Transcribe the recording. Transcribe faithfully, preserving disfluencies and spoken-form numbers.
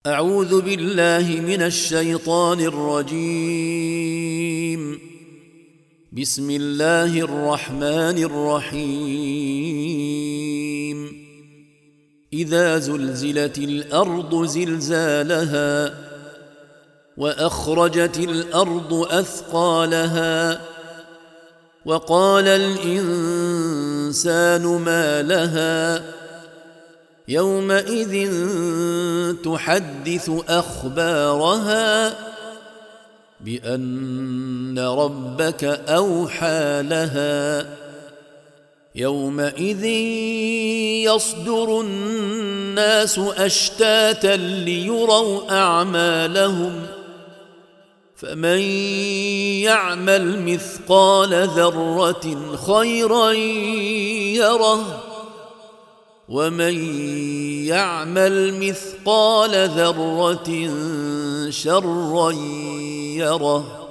أعوذ بالله من الشيطان الرجيم. بسم الله الرحمن الرحيم. إذا زلزلت الأرض زلزالها وأخرجت الأرض أثقالها وقال الإنسان ما لها يومئذ تحدث أخبارها بأن ربك أوحى لها يومئذ يصدر الناس أشتاتا ليروا أعمالهم فمن يعمل مثقال ذرة خيرا يره ومن يعمل مثقال ذرة شرا يره.